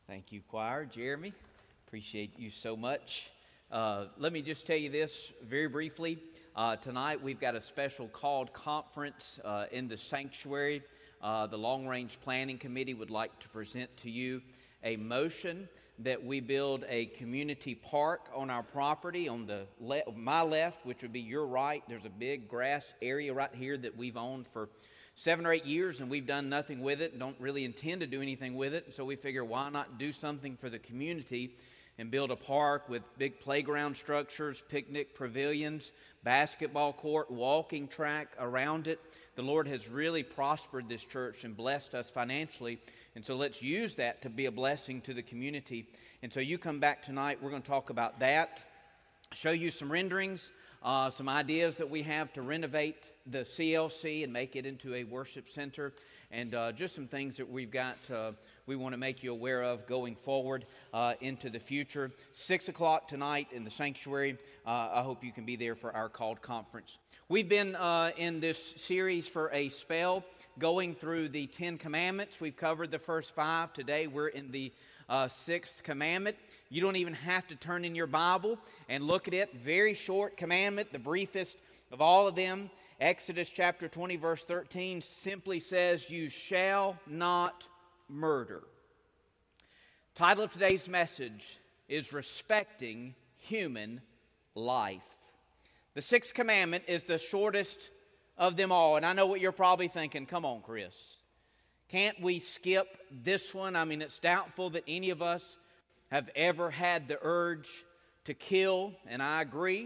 Thank you, choir. Jeremy, appreciate you so much. Let me just tell you this very briefly. Tonight we've got a special called conference in the sanctuary. The Long Range Planning Committee would like to present to you a motion that we build a community park on our property on the my left, which would be your right. There's a big grass area right here that we've owned for 7 or 8 years, and we've done nothing with it, don't really intend to do anything with it. So we figure, why not do something for the community and build a park with big playground structures, picnic pavilions, basketball court, walking track around it. The Lord has really prospered this church and blessed us financially, and so let's use that to be a blessing to the community. And so you come back tonight, we're going to talk about that, show you some renderings, some ideas that we have to renovate the CLC and make it into a worship center, and just some things that we've got we want to make you aware of going forward into the future. 6 o'clock tonight in the sanctuary. I hope you can be there for our called conference. We've been in this series for a spell, going through the 10 Commandments. We've covered the first 5. Today we're in the 6th commandment. You don't even have to turn in your Bible and look at it. Very short commandment, the briefest of all of them. Exodus chapter 20 verse 13 simply says, "You shall not murder." Title of today's message is Respecting Human Life. The 6th commandment is the shortest of them all. And I know what you're probably thinking. Come on, Chris. Can't we skip this one? I mean, it's doubtful that any of us have ever had the urge to kill, and I agree.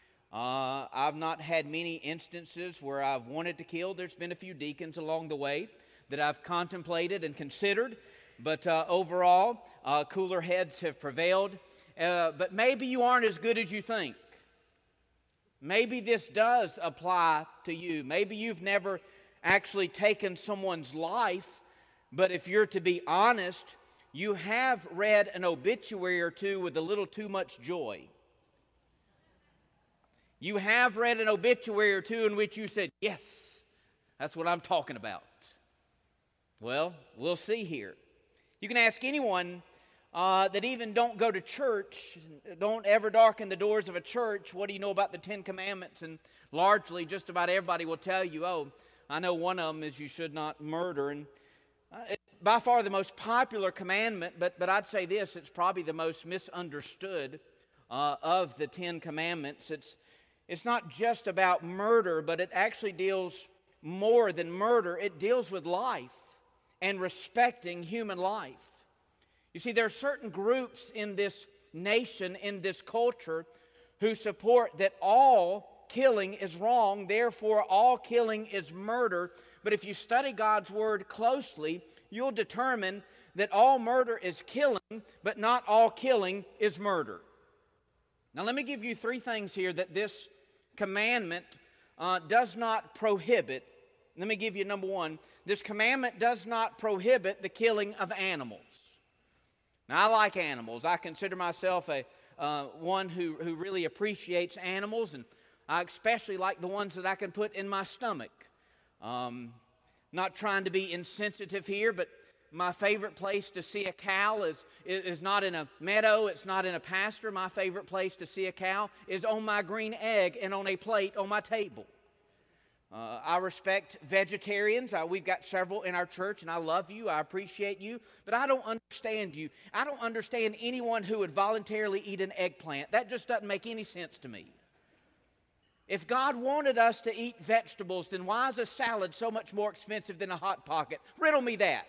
I've not had many instances where I've wanted to kill. There's been a few deacons along the way that I've contemplated and considered, but overall, cooler heads have prevailed. But maybe you aren't as good as you think. Maybe this does apply to you. Maybe you've never actually taken someone's life, but if you're to be honest, you have read an obituary or two with a little too much joy. You have read an obituary or two in which you said, yes, that's what I'm talking about. Well, we'll see here. You can ask anyone that even don't go to church, don't ever darken the doors of a church, what do you know about the 10 Commandments? And largely just about everybody will tell you, oh, I know one of them is you should not murder. And it's by far the most popular commandment, but I'd say this, it's probably the most misunderstood of the 10 Commandments. It's not just about murder, but it actually deals more than murder. It deals with life and respecting human life. You see, there are certain groups in this nation, in this culture, who support that all killing is wrong, therefore all killing is murder. But if you study God's Word closely, you'll determine that all murder is killing, but not all killing is murder. Now let me give you 3 things here that this commandment does not prohibit. Let me give you number 1. This commandment does not prohibit the killing of animals. Now, I like animals. I consider myself one who really appreciates animals, and I especially like the ones that I can put in my stomach. Not trying to be insensitive here, but my favorite place to see a cow is not in a meadow, it's not in a pasture. My favorite place to see a cow is on my green egg and on a plate on my table. I respect vegetarians. We've got several in our church, and I love you. I appreciate you. But I don't understand you. I don't understand anyone who would voluntarily eat an eggplant. That just doesn't make any sense to me. If God wanted us to eat vegetables, then why is a salad so much more expensive than a Hot Pocket? Riddle me that.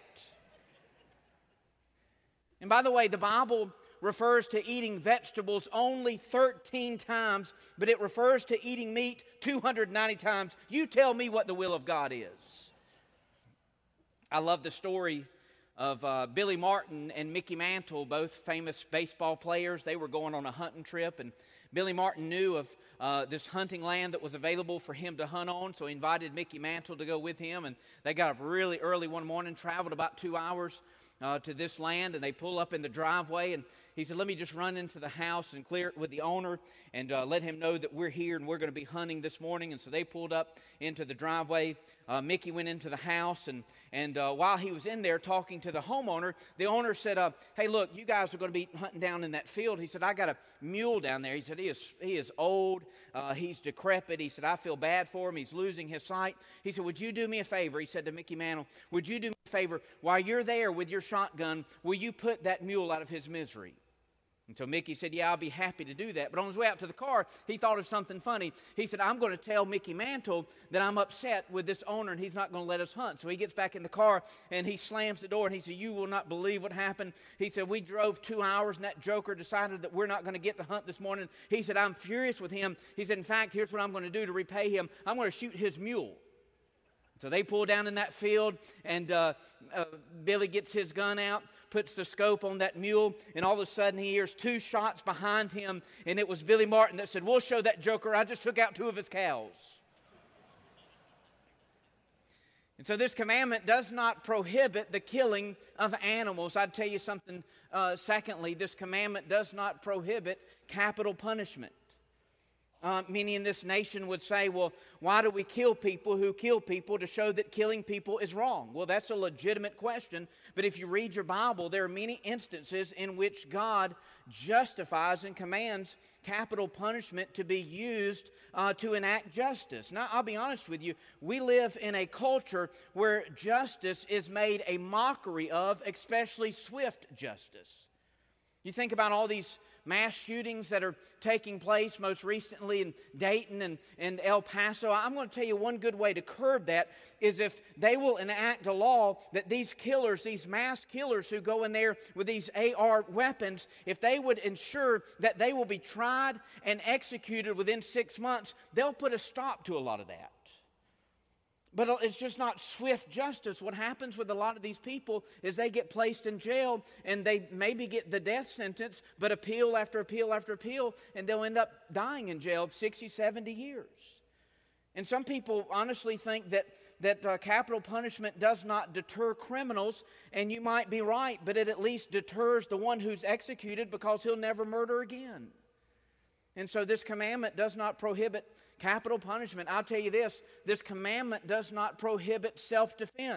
And by the way, the Bible refers to eating vegetables only 13 times, but it refers to eating meat 290 times. You tell me what the will of God is. I love the story of Billy Martin and Mickey Mantle, both famous baseball players. They were going on a hunting trip, and Billy Martin knew of this hunting land that was available for him to hunt on. So he invited Mickey Mantle to go with him, and they got up really early one morning, traveled about 2 hours to this land, and they pull up in the driveway, and he said, let me just run into the house and clear it with the owner and let him know that we're here and we're going to be hunting this morning. And so they pulled up into the driveway. Mickey went into the house, and while he was in there talking to the homeowner, the owner said, hey, look, you guys are going to be hunting down in that field. He said, I got a mule down there. He said, he is old. He's decrepit. He said, I feel bad for him. He's losing his sight. He said, would you do me a favor? He said to Mickey Mantle, would you do me a favor? While you're there with your shotgun, will you put that mule out of his misery? And so Mickey said, yeah, I'll be happy to do that. But on his way out to the car, he thought of something funny. He said, I'm going to tell Mickey Mantle that I'm upset with this owner and he's not going to let us hunt. So he gets back in the car and he slams the door and he said, you will not believe what happened. He said, we drove 2 hours and that joker decided that we're not going to get to hunt this morning. He said, I'm furious with him. He said, in fact, here's what I'm going to do to repay him. I'm going to shoot his mule. So they pull down in that field, and Billy gets his gun out, puts the scope on that mule, and all of a sudden he hears 2 shots behind him, and it was Billy Martin that said, we'll show that joker, I just took out 2 of his cows. And so this commandment does not prohibit the killing of animals. I'd tell you something, secondly, this commandment does not prohibit capital punishment. Many in this nation would say, well, why do we kill people who kill people to show that killing people is wrong? Well, that's a legitimate question, but if you read your Bible, there are many instances in which God justifies and commands capital punishment to be used to enact justice. Now, I'll be honest with you, we live in a culture where justice is made a mockery of, especially swift justice. You think about all these mass shootings that are taking place, most recently in Dayton and El Paso. I'm going to tell you one good way to curb that is if they will enact a law that these killers, these mass killers who go in there with these AR weapons, if they would ensure that they will be tried and executed within 6 months, they'll put a stop to a lot of that. But it's just not swift justice. What happens with a lot of these people is they get placed in jail and they maybe get the death sentence, but appeal after appeal after appeal, and they'll end up dying in jail 60, 70 years. And some people honestly think that capital punishment does not deter criminals, and you might be right, but it at least deters the one who's executed because he'll never murder again. And so this commandment does not prohibit capital punishment. I'll tell you this commandment does not prohibit self-defense.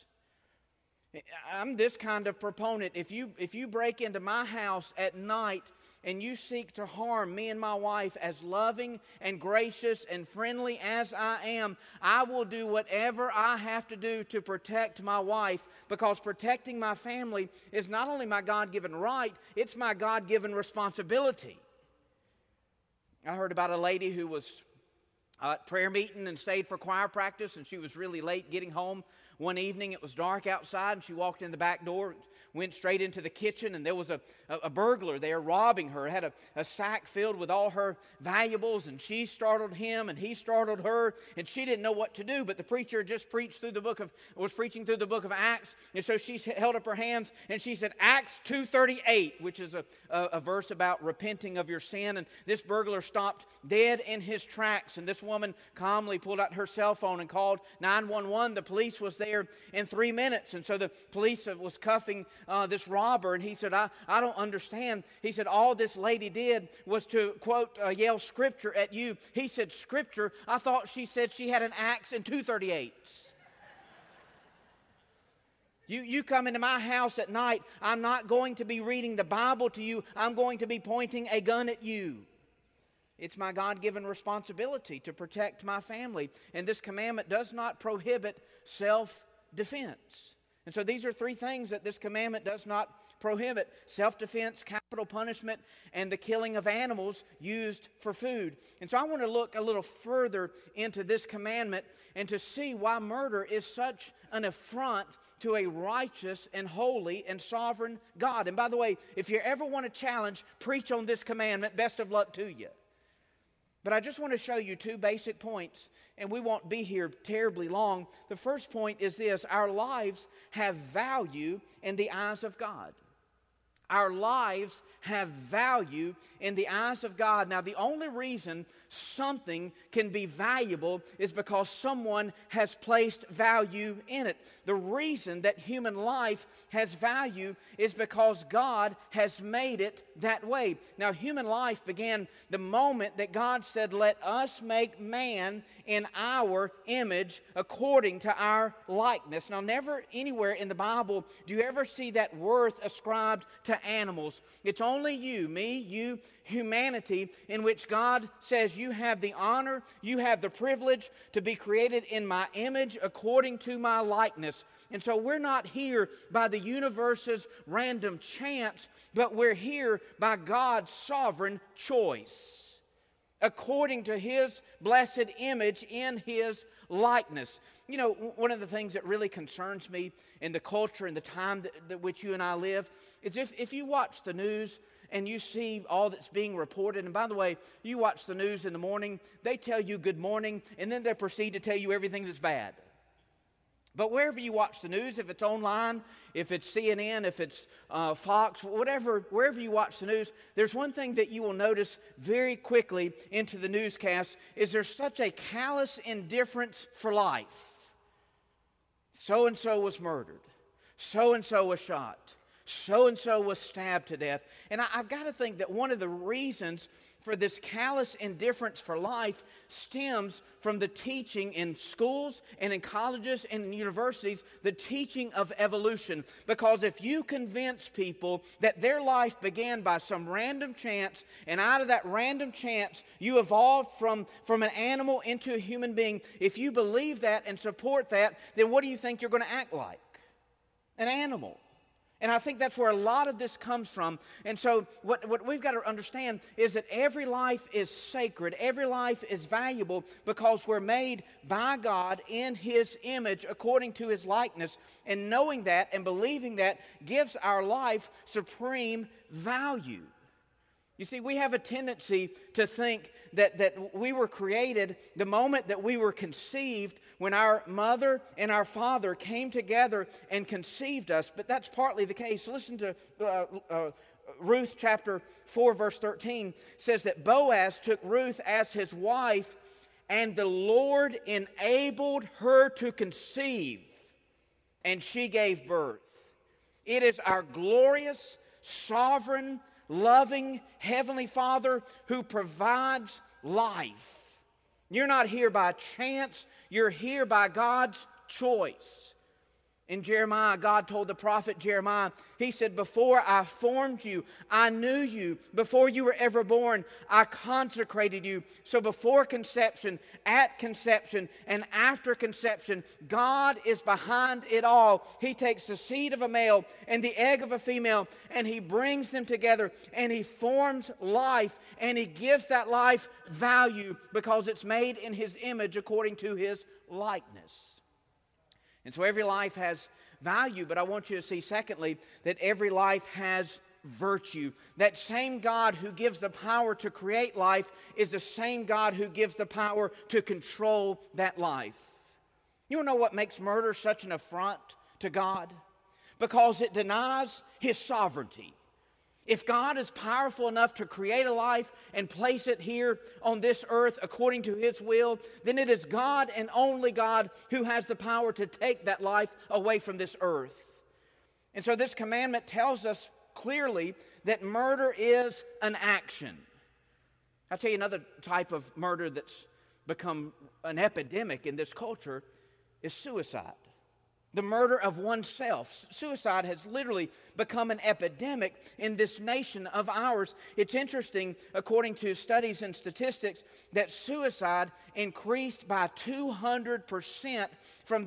I'm this kind of proponent. If you break into my house at night and you seek to harm me and my wife, as loving and gracious and friendly as I am, I will do whatever I have to do to protect my wife, because protecting my family is not only my God-given right, it's my God-given responsibility. I heard about a lady who was at prayer meeting and stayed for choir practice, and she was really late getting home one evening. It was dark outside, and she walked in the back door, went straight into the kitchen, and there was a burglar there robbing her. It had a sack filled with all her valuables, and she startled him, and he startled her, and she didn't know what to do. But the preacher just was preaching through the book of Acts, and so she held up her hands, and she said, Acts 2:38, which is a verse about repenting of your sin. And this burglar stopped dead in his tracks, and this woman calmly pulled out her cell phone and called 911. The police was there in 3 minutes, and so the police was cuffing this robber, and he said, I don't understand. He said, all this lady did was to, quote, yell scripture at you. He said, scripture? I thought she said she had an axe and 238s. You come into my house at night, I'm not going to be reading the Bible to you. I'm going to be pointing a gun at you. It's my God-given responsibility to protect my family. And this commandment does not prohibit self-defense. And so these are 3 things that this commandment does not prohibit: self-defense, capital punishment, and the killing of animals used for food. And so I want to look a little further into this commandment and to see why murder is such an affront to a righteous and holy and sovereign God. And by the way, if you ever want a challenge, preach on this commandment. Best of luck to you. But I just want to show you 2 basic points, and we won't be here terribly long. The first point is this: our lives have value in the eyes of God. Our lives have value in the eyes of God. Now, the only reason something can be valuable is because someone has placed value in it. The reason that human life has value is because God has made it that way. Now, human life began the moment that God said, "Let us make man in our image according to our likeness." Now, never anywhere in the Bible do you ever see that worth ascribed to animals. It's only you, me, you, humanity, in which God says you have the honor, you have the privilege to be created in my image according to my likeness. And so we're not here by the universe's random chance, but we're here by God's sovereign choice, according to His blessed image in His likeness. You know, one of the things that really concerns me in the culture and the time that which you and I live is if you watch the news and you see all that's being reported, and by the way, you watch the news in the morning, they tell you good morning, and then they proceed to tell you everything that's bad. But wherever you watch the news, if it's online, if it's CNN, if it's Fox, wherever you watch the news, there's one thing that you will notice very quickly into the newscast is there's such a callous indifference for life. So-and-so was murdered. So-and-so was shot. So-and-so was stabbed to death. And I've got to think that one of the reasons for this callous indifference for life stems from the teaching in schools and in colleges and in universities, the teaching of evolution. Because if you convince people that their life began by some random chance, and out of that random chance you evolved from an animal into a human being, if you believe that and support that, then what do you think you're going to act like? An animal. And I think that's where a lot of this comes from. And so what we've got to understand is that every life is sacred. Every life is valuable because we're made by God in His image according to His likeness. And knowing that and believing that gives our life supreme value. You see, we have a tendency to think that we were created the moment that we were conceived when our mother and our father came together and conceived us. But that's partly the case. Listen to Ruth chapter 4, verse 13. Says that Boaz took Ruth as his wife, and the Lord enabled her to conceive, and she gave birth. It is our glorious, sovereign, loving Heavenly Father who provides life. You're not here by chance. You're here by God's choice. In Jeremiah, God told the prophet Jeremiah, He said, "Before I formed you, I knew you. Before you were ever born, I consecrated you." So before conception, at conception, and after conception, God is behind it all. He takes the seed of a male and the egg of a female, and He brings them together, and He forms life, and He gives that life value because it's made in His image according to His likeness. And so every life has value, but I want you to see, secondly, that every life has virtue. That same God who gives the power to create life is the same God who gives the power to control that life. You know what makes murder such an affront to God? Because it denies His sovereignty. If God is powerful enough to create a life and place it here on this earth according to His will, then it is God and only God who has the power to take that life away from this earth. And so this commandment tells us clearly that murder is an action. I'll tell you another type of murder that's become an epidemic in this culture is suicide. The murder of oneself. Suicide has literally become an epidemic in this nation of ours. It's interesting, according to studies and statistics, that suicide increased by 200% from the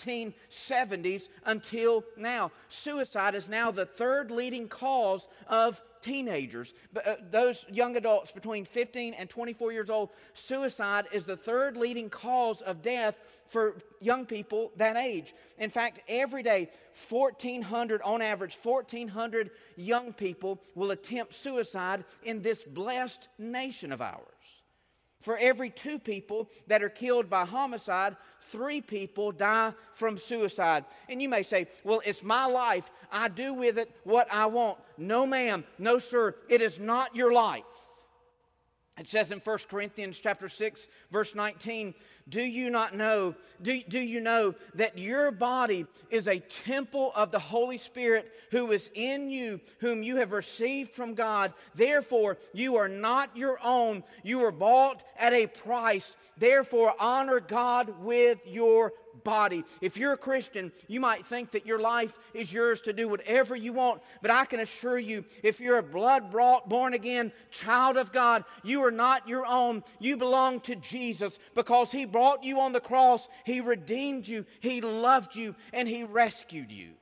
1970s until now. Suicide is now the third leading cause of teenagers. Those young adults between 15 and 24 years old, suicide is the third leading cause of death for young people that age. In fact, every day, 1,400, on average, 1,400 young people will attempt suicide in this blessed nation of ours. For every 2 people that are killed by homicide, 3 people die from suicide. And you may say, well, it's my life. I do with it what I want. No, ma'am. No, sir. It is not your life. It says in 1 Corinthians chapter 6, verse 19, do you know that your body is a temple of the Holy Spirit who is in you, whom you have received from God? Therefore, you are not your own. You were bought at a price. Therefore, honor God with your body. If you're a Christian, you might think that your life is yours to do whatever you want, but I can assure you, if you're a blood-bought, born-again child of God, you are not your own. You belong to Jesus because He brought you on the cross. He redeemed you, He loved you, and He rescued you.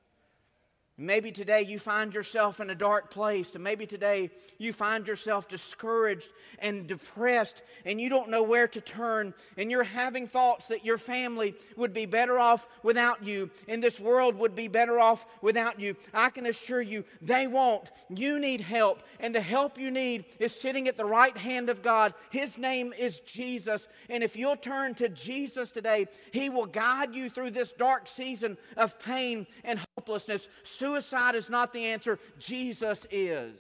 Maybe today you find yourself in a dark place, and maybe today you find yourself discouraged and depressed, and you don't know where to turn, and you're having thoughts that your family would be better off without you, and this world would be better off without you. I can assure you, they won't. You need help, and the help you need is sitting at the right hand of God. His name is Jesus, and if you'll turn to Jesus today, He will guide you through this dark season of pain and hopelessness. Suicide is not the answer. Jesus is.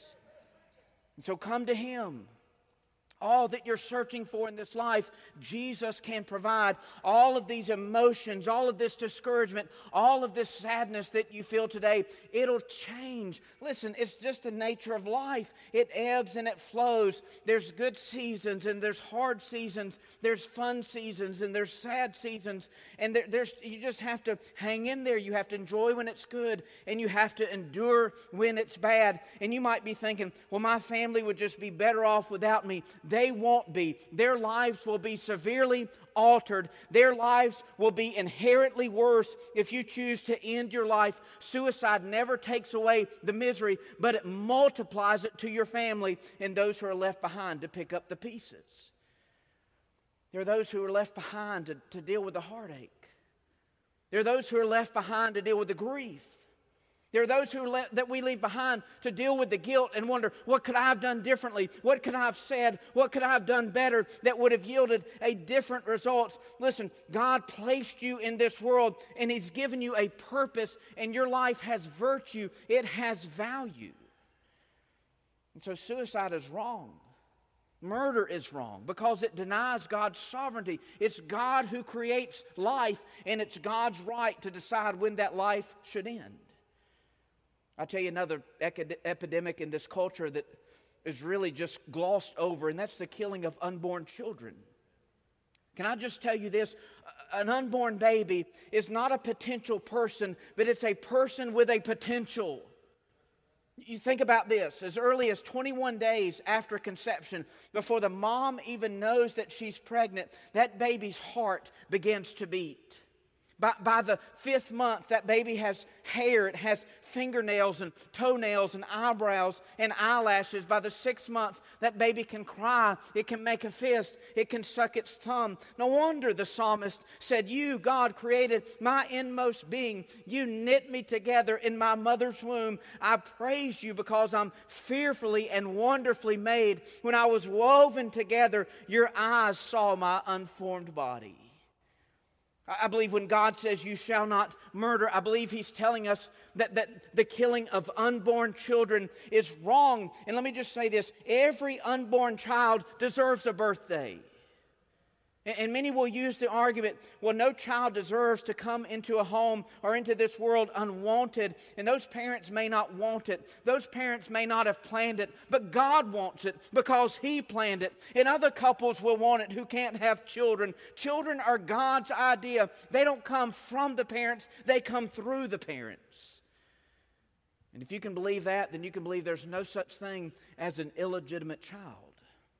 And so come to Him. All that you're searching for in this life, Jesus can provide. All of these emotions, all of this discouragement, all of this sadness that you feel today, it'll change. Listen, it's just the nature of life. It ebbs and it flows. There's good seasons and there's hard seasons. There's fun seasons and there's sad seasons. And you just have to hang in there. You have to enjoy when it's good and you have to endure when it's bad. And you might be thinking, well, my family would just be better off without me. They won't be. Their lives will be severely altered. Their lives will be inherently worse if you choose to end your life. Suicide never takes away the misery, but it multiplies it to your family and those who are left behind to pick up the pieces. There are those who are left behind to deal with the heartache. There are those who are left behind to deal with the grief. There are those that we leave behind to deal with the guilt and wonder, what could I have done differently? What could I have said? What could I have done better that would have yielded a different result? Listen, God placed you in this world and He's given you a purpose, and your life has virtue. It has value. And so suicide is wrong. Murder is wrong because it denies God's sovereignty. It's God who creates life, and it's God's right to decide when that life should end. I'll tell you another epidemic in this culture that is really just glossed over, and that's the killing of unborn children. Can I just tell you this? An unborn baby is not a potential person, but it's a person with a potential. You think about this. As early as 21 days after conception, before the mom even knows that she's pregnant, that baby's heart begins to beat. By the 5th month, that baby has hair, it has fingernails and toenails and eyebrows and eyelashes. By the 6th month, that baby can cry, it can make a fist, it can suck its thumb. No wonder the psalmist said, "You, God, created my inmost being. You knit me together in my mother's womb. I praise you because I'm fearfully and wonderfully made. When I was woven together, your eyes saw my unformed body." I believe when God says you shall not murder, I believe He's telling us that the killing of unborn children is wrong. And let me just say this, every unborn child deserves a birthday. And many will use the argument, well, no child deserves to come into a home or into this world unwanted. And those parents may not want it. Those parents may not have planned it. But God wants it because He planned it. And other couples will want it who can't have children. Children are God's idea. They don't come from the parents. They come through the parents. And if you can believe that, then you can believe there's no such thing as an illegitimate child.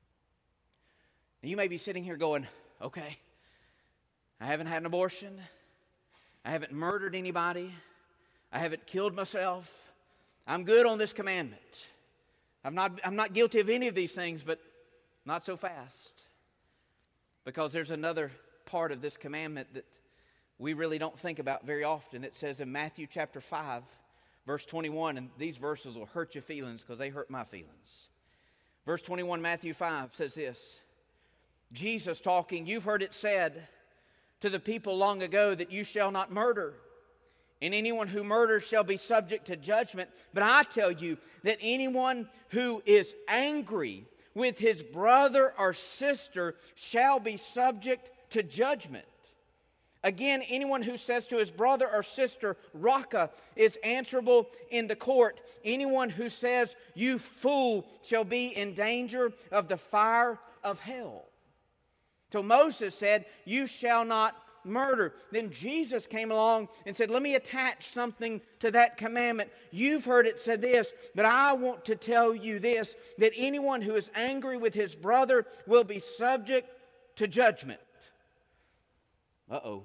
And you may be sitting here going, okay, I haven't had an abortion. I haven't murdered anybody. I haven't killed myself. I'm good on this commandment. I'm not guilty of any of these things, but not so fast. Because there's another part of this commandment that we really don't think about very often. It says in Matthew chapter 5, verse 21, and these verses will hurt your feelings because they hurt my feelings. Verse 21, Matthew 5 says this, Jesus talking, you've heard it said to the people long ago that you shall not murder, and anyone who murders shall be subject to judgment. But I tell you that anyone who is angry with his brother or sister shall be subject to judgment. Again, anyone who says to his brother or sister, Raka, is answerable in the court. Anyone who says, you fool, shall be in danger of the fire of hell. So Moses said, you shall not murder. Then Jesus came along and said, let me attach something to that commandment. You've heard it said this, but I want to tell you this, that anyone who is angry with his brother will be subject to judgment. Uh-oh.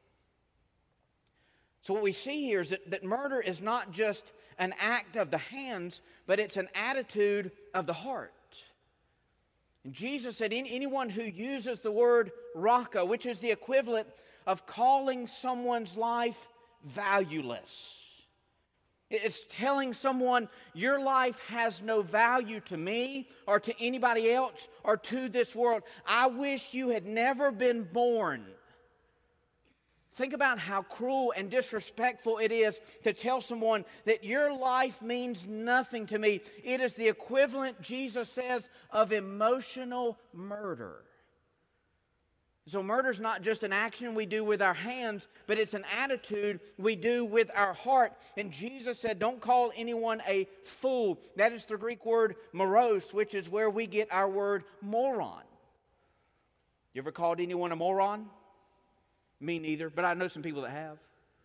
So what we see here is that murder is not just an act of the hands, but it's an attitude of the heart. And Jesus said, anyone who uses the word raka, which is the equivalent of calling someone's life valueless. It's telling someone, your life has no value to me or to anybody else or to this world. I wish you had never been born. Think about how cruel and disrespectful it is to tell someone that your life means nothing to me. It is the equivalent, Jesus says, of emotional murder. So murder is not just an action we do with our hands, but it's an attitude we do with our heart. And Jesus said, don't call anyone a fool. That is the Greek word moros, which is where we get our word moron. You ever called anyone a moron? Me neither, but I know some people that have.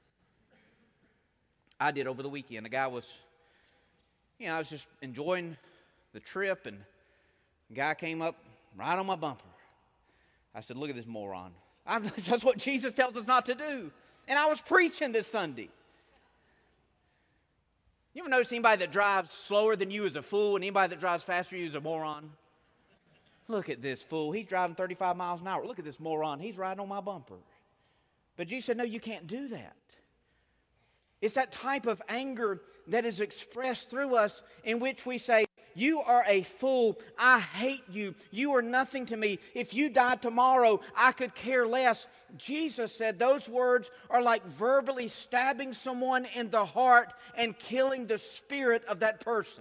I did over the weekend. A guy was, I was just enjoying the trip, and a guy came up right on my bumper. I said, look at this moron. That's what Jesus tells us not to do. And I was preaching this Sunday. You ever notice anybody that drives slower than you is a fool, and anybody that drives faster than you is a moron? Look at this fool. He's driving 35 miles an hour. Look at this moron. He's riding on my bumper. But Jesus said, no, you can't do that. It's that type of anger that is expressed through us in which we say, you are a fool. I hate you. You are nothing to me. If you died tomorrow, I could care less. Jesus said those words are like verbally stabbing someone in the heart and killing the spirit of that person.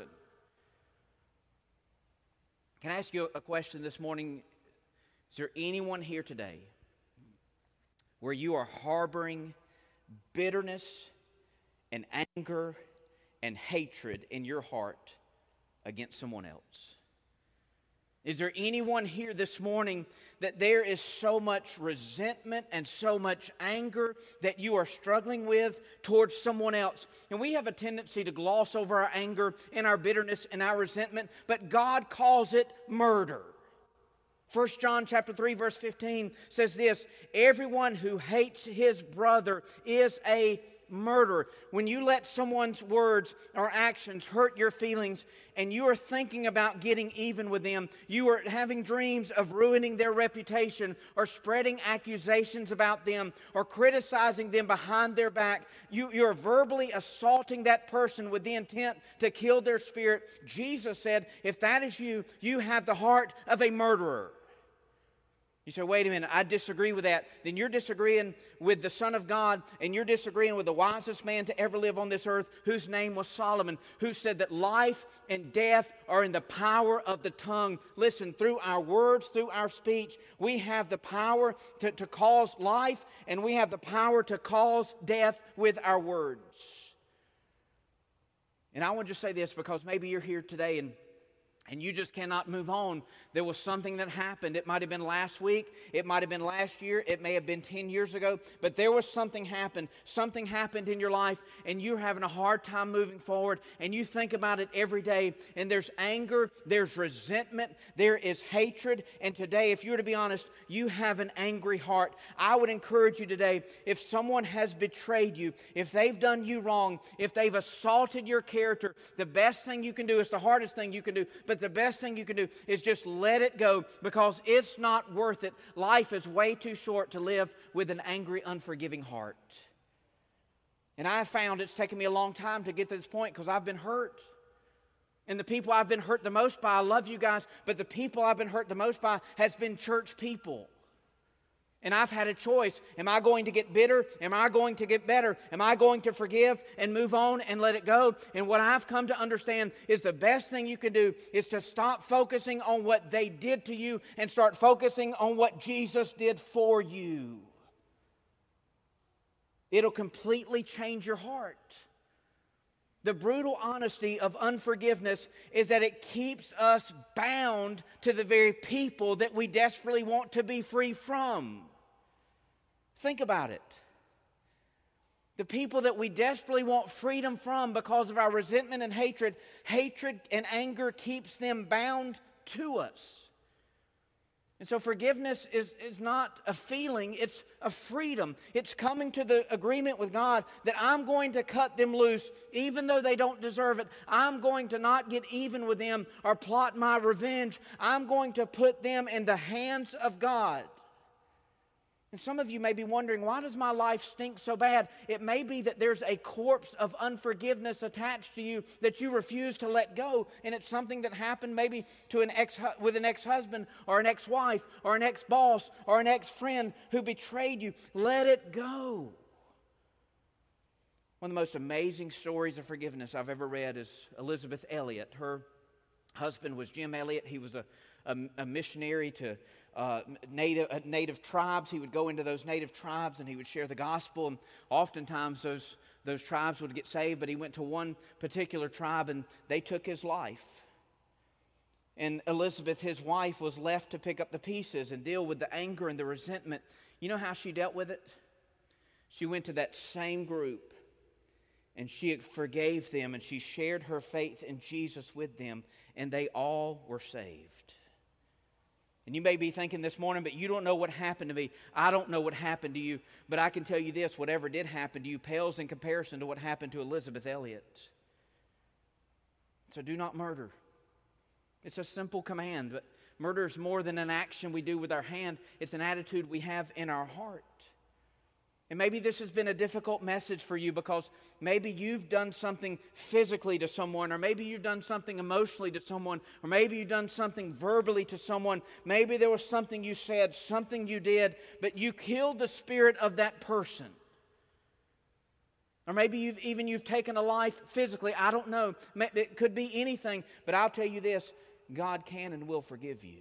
Can I ask you a question this morning? Is there anyone here today where you are harboring bitterness and anger and hatred in your heart against someone else? Is there anyone here this morning that there is so much resentment and so much anger that you are struggling with towards someone else? And we have a tendency to gloss over our anger and our bitterness and our resentment, but God calls it murder. 1 John chapter 3 verse 15 says this, everyone who hates his brother is a murderer. When you let someone's words or actions hurt your feelings and you are thinking about getting even with them, you are having dreams of ruining their reputation or spreading accusations about them or criticizing them behind their back, you're verbally assaulting that person with the intent to kill their spirit. Jesus said, if that is you, you have the heart of a murderer. You say, wait a minute, I disagree with that. Then you're disagreeing with the Son of God, and you're disagreeing with the wisest man to ever live on this earth, whose name was Solomon, who said that life and death are in the power of the tongue. Listen, through our words, through our speech, we have the power to cause life, and we have the power to cause death with our words. And I want to just say this, because maybe you're here today and you just cannot move on. There was something that happened. It might have been last week. It might have been last year. It may have been 10 years ago. But there was something happened. Something happened in your life, and you're having a hard time moving forward, and you think about it every day. And there's anger. There's resentment. There is hatred. And today, if you were to be honest, you have an angry heart. I would encourage you today, if someone has betrayed you, if they've done you wrong, if they've assaulted your character, the best thing you can do, it's the hardest thing you can do, but the best thing you can do is just let it go, because it's not worth it. Life is way too short to live with an angry, unforgiving heart. And I have found it's taken me a long time to get to this point, because I've been hurt. And the people I've been hurt the most by, I love you guys, but the people I've been hurt the most by has been church people. And I've had a choice. Am I going to get bitter? Am I going to get better? Am I going to forgive and move on and let it go? And what I've come to understand is the best thing you can do is to stop focusing on what they did to you and start focusing on what Jesus did for you. It'll completely change your heart. The brutal honesty of unforgiveness is that it keeps us bound to the very people that we desperately want to be free from. Think about it. The people that we desperately want freedom from because of our resentment and hatred and anger keeps them bound to us. And so forgiveness is not a feeling, it's a freedom. It's coming to the agreement with God that I'm going to cut them loose even though they don't deserve it. I'm going to not get even with them or plot my revenge. I'm going to put them in the hands of God. And some of you may be wondering, why does my life stink so bad? It may be that there's a corpse of unforgiveness attached to you that you refuse to let go. And it's something that happened maybe to with an ex-husband or an ex-wife or an ex-boss or an ex-friend who betrayed you. Let it go. One of the most amazing stories of forgiveness I've ever read is Elizabeth Elliot. Her husband was Jim Elliot. He was a missionary to native tribes. He would go into those native tribes and he would share the gospel, and oftentimes those tribes would get saved, but he went to one particular tribe and they took his life. And Elizabeth, his wife, was left to pick up the pieces and deal with the anger and the resentment. You know how she dealt with it? She went to that same group and she forgave them and she shared her faith in Jesus with them, and they all were saved. And you may be thinking this morning, but you don't know what happened to me. I don't know what happened to you. But I can tell you this, whatever did happen to you pales in comparison to what happened to Elizabeth Elliot. So do not murder. It's a simple command, but murder is more than an action we do with our hand. It's an attitude we have in our heart. And maybe this has been a difficult message for you because maybe you've done something physically to someone, or maybe you've done something emotionally to someone, or maybe you've done something verbally to someone. Maybe there was something you said, something you did, but you killed the spirit of that person. Or maybe you've taken a life physically. I don't know. It could be anything, but I'll tell you this, God can and will forgive you.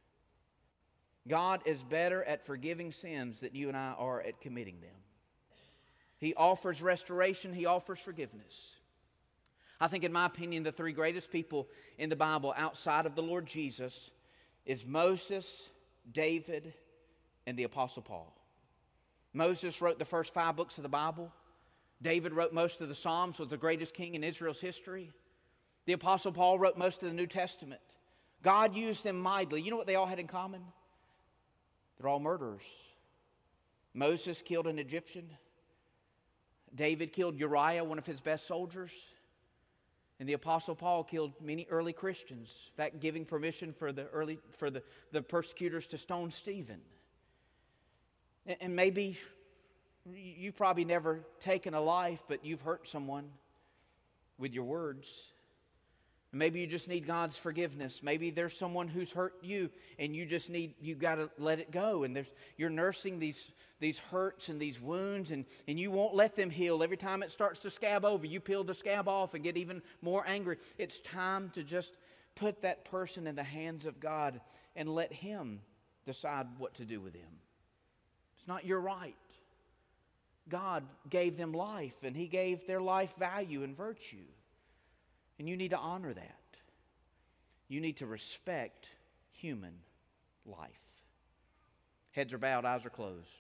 God is better at forgiving sins than you and I are at committing them. He offers restoration. He offers forgiveness. I think, in my opinion, the three greatest people in the Bible outside of the Lord Jesus is Moses, David, and the Apostle Paul. Moses wrote the first 5 books of the Bible. David wrote most of the Psalms, was the greatest king in Israel's history. The Apostle Paul wrote most of the New Testament. God used them mightily. You know what they all had in common? They're all murderers. Moses killed an Egyptian. David killed Uriah, one of his best soldiers. And the Apostle Paul killed many early Christians. In fact, giving permission for the persecutors to stone Stephen. And maybe you've probably never taken a life, but you've hurt someone with your words. Maybe you just need God's forgiveness. Maybe there's someone who's hurt you and you got to let it go. And you're nursing these hurts and these wounds and you won't let them heal. Every time it starts to scab over, you peel the scab off and get even more angry. It's time to just put that person in the hands of God and let Him decide what to do with them. It's not your right. God gave them life and He gave their life value and virtue. And you need to honor that. You need to respect human life. Heads are bowed, eyes are closed.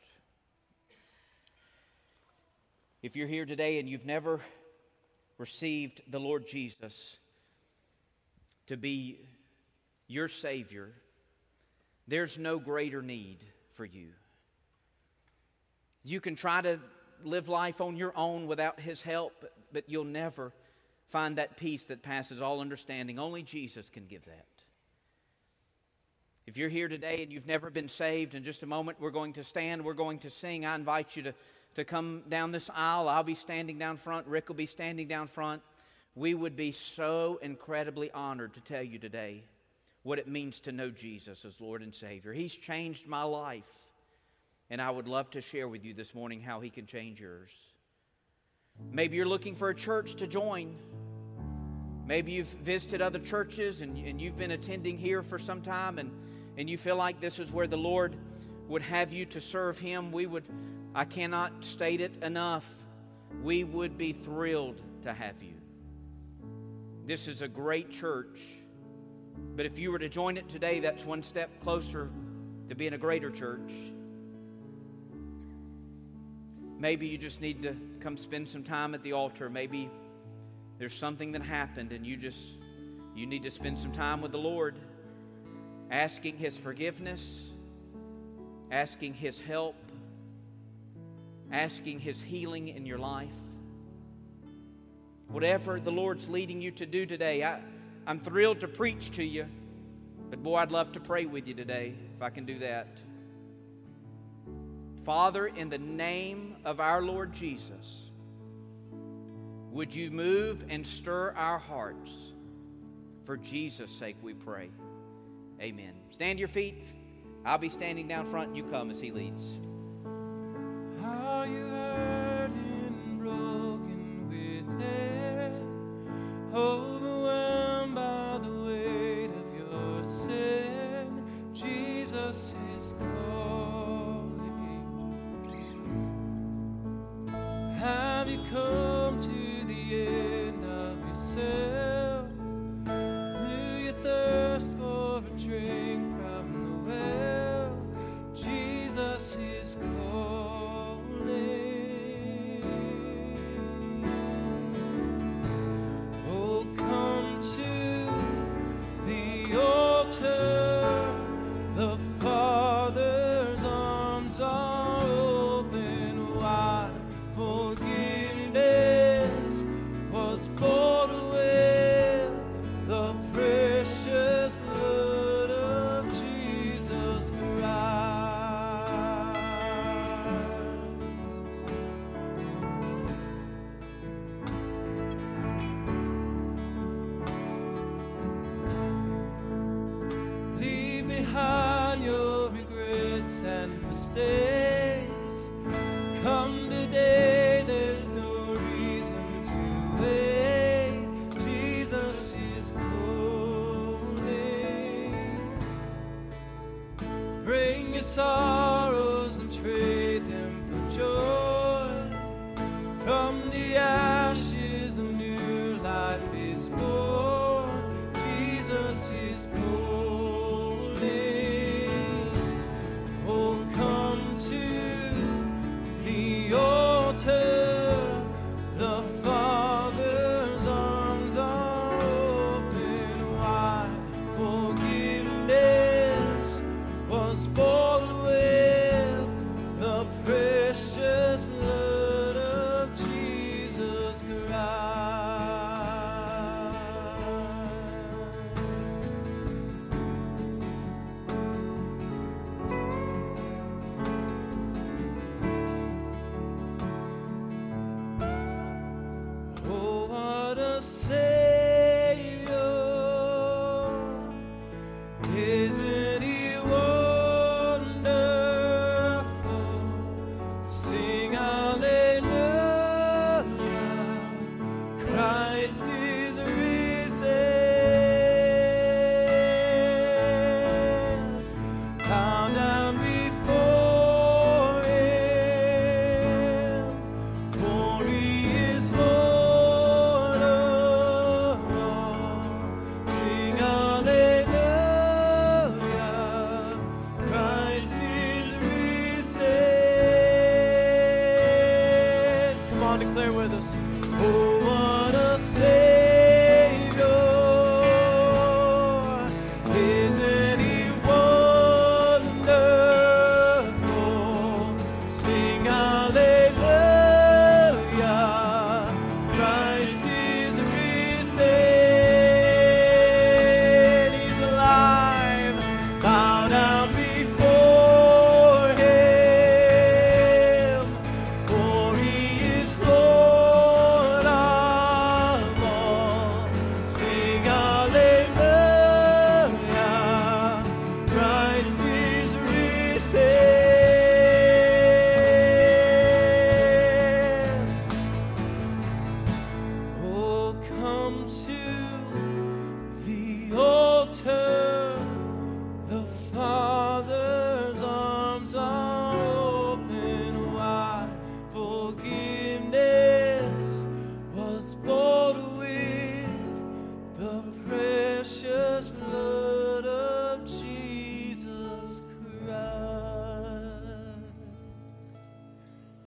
If you're here today and you've never received the Lord Jesus to be your Savior, there's no greater need for you. You can try to live life on your own without His help, but you'll never find that peace that passes all understanding. Only Jesus can give that. If you're here today and you've never been saved, in just a moment we're going to stand, we're going to sing. I invite you to come down this aisle. I'll be standing down front. Rick will be standing down front. we would be so incredibly honored to tell you today what it means to know Jesus as Lord and Savior. He's changed my life, and I would love to share with you this morning how He can change yours. Maybe you're looking for a church to join. Maybe you've visited other churches and you've been attending here for some time and you feel like this is where the Lord would have you to serve Him. I cannot state it enough, we would be thrilled to have you. This is a great church, but if you were to join it today, that's one step closer to being a greater church. Maybe you just need to come spend some time at the altar. Maybe there's something that happened and you need to spend some time with the Lord, asking His forgiveness, asking His help, asking His healing in your life. Whatever the Lord's leading you to do today, I'm thrilled to preach to you, but boy, I'd love to pray with you today if I can do that. Father, in the name of our Lord Jesus, would you move and stir our hearts? For Jesus' sake we pray. Amen. Stand to your feet. I'll be standing down front and you come as He leads. Are you hurt and broken within, overwhelmed by the weight of your sin? Jesus is calling you. Have you come to the end of yourself? Do you thirst for a drink from the well? Jesus is calling. Oh, come to the altar. The Father's arms are open wide. Forgiveness was bought away. The precious blood of Jesus Christ. Leave behind your regrets and mistakes. Come today, there's no reason to wait. Jesus is calling. Bring your sorrows and trade them for joy. From the ashes a new life is born. Jesus is calling. Oh, come to the altar. The Father's arms are open wide. Forgiveness was bought away. The precious blood of Jesus Christ. Oh, what a Savior! Isn't He wonderful? Sing hallelujah! Christ is risen. Bow down before Him, for He is Lord of all. Sing hallelujah! Christ is risen. Come on, declare with us. Oh, what a Savior!